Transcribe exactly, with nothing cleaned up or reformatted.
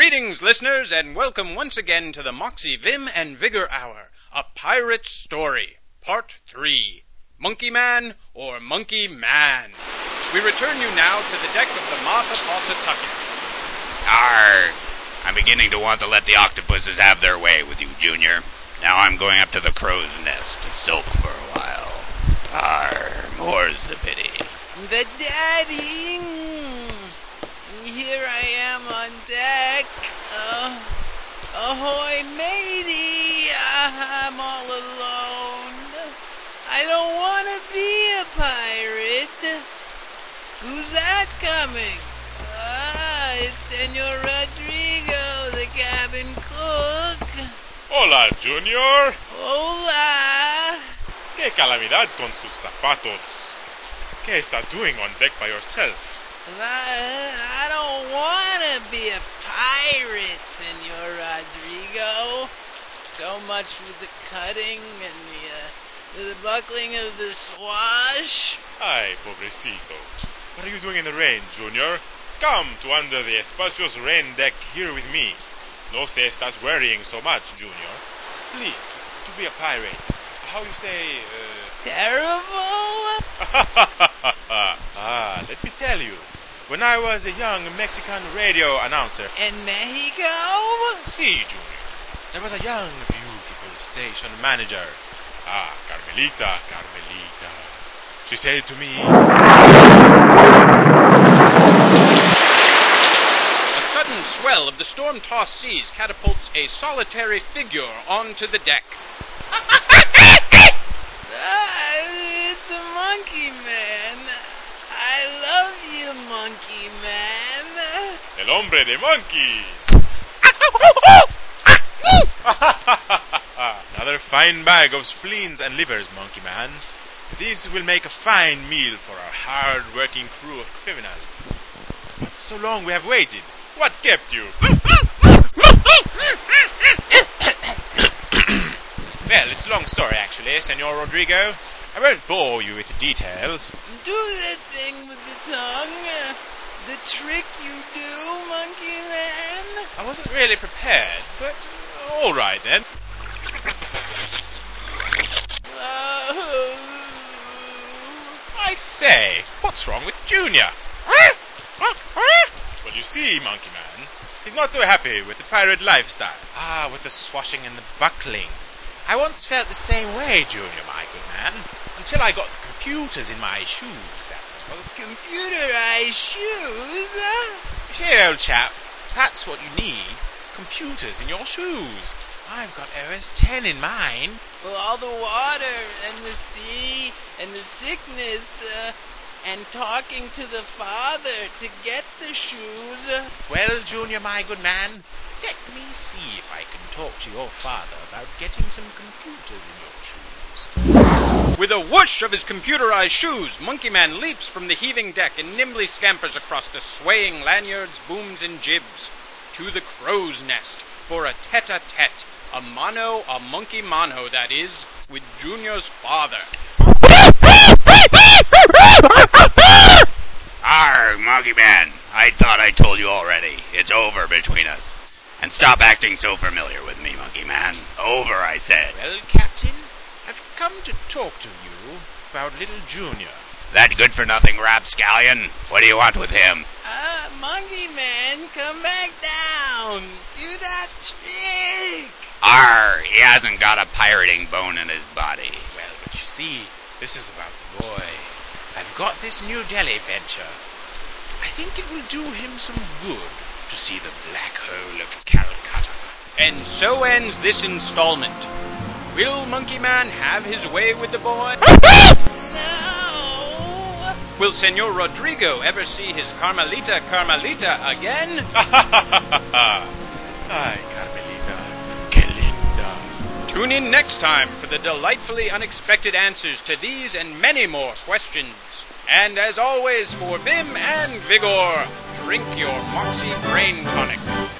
Greetings, listeners, and welcome once again to the Moxie Vim and Vigor Hour, a pirate's story, Part three, Monkey Man or Monkey Man. We return you now to the deck of the Martha Fawcett-Tucket. Arrgh! I'm beginning to want to let the octopuses have their way with you, Junior. Now I'm going up to the crow's nest to sulk for a while. Arrgh, more's the pity. But Daddy, here I am on deck. Uh, ahoy, matey! I'm all alone. I don't want to be a pirate. Who's that coming? Ah, it's Senor Rodrigo, the cabin cook. Hola, Junior. Hola. ¡Qué calamidad con sus zapatos! ¿Qué está doing on deck by yourself? I, I don't want to be a pirate, Senor Rodrigo. So much for the cutting and the, uh, the buckling of the swash. Ay, pobrecito. What are you doing in the rain, Junior? Come to under the espacioso rain deck here with me. No se estás worrying so much, Junior. Please, to be a pirate. How you say, uh... Terrible? ah, let me tell you. When I was a young Mexican radio announcer... In Mexico? Si, Junior. There was a young, beautiful station manager. Ah, Carmelita, Carmelita. She said to me... A sudden swell of the storm-tossed seas catapults a solitary figure onto the deck. Ah, it's the Monkey Man. I love you, Monkey Man. El hombre de monkey. Another fine bag of spleens and livers, Monkey Man. This will make a fine meal for our hard-working crew of criminals. But so long we have waited. What kept you? Well, it's a long story, actually, Senor Rodrigo. I won't bore you with the details. Do that thing with the tongue. Uh, the trick you do, Monkey Man. I wasn't really prepared, but uh, all right then. Oh. I say, what's wrong with Junior? Well, you see, Monkey Man, he's not so happy with the pirate lifestyle. Ah, with the swashing and the buckling. I once felt the same way, Junior, my good man, until I got the computers in my shoes, that was. Computerized shoes? You see, old chap, that's what you need, computers in your shoes. I've got O S ten in mine. Well, all the water and the sea and the sickness uh, and talking to the father to get the shoes. Uh, Well, Junior, my good man, let me see if I can talk to your father about getting some computers in your shoes. With a whoosh of his computerized shoes, Monkey Man leaps from the heaving deck and nimbly scampers across the swaying lanyards, booms, and jibs to the crow's nest for a tete-a-tete, a mano a monkey mano, that is, with Junior's father. Arrgh, Monkey Man. I thought I told you already. It's over between us. And stop acting so familiar with me, Monkey Man. Over, I said. Well, Captain, I've come to talk to you about little Junior. That good-for-nothing rapscallion? What do you want with him? uh, Monkey Man, come back down. Do that trick. Arrgh, he hasn't got a pirating bone in his body. Well, but you see, this is about the boy. I've got this New Delhi venture. I think it will do him some good to see the black hole of Calcutta. And so ends this installment. Will Monkey Man have his way with the boy? No. Will Senor Rodrigo ever see his Carmelita Carmelita again? Ay, Carmelita, que linda. Tune in next time for the delightfully unexpected answers to these and many more questions. And as always, for Vim and Vigor, drink your Moxie Brain Tonic.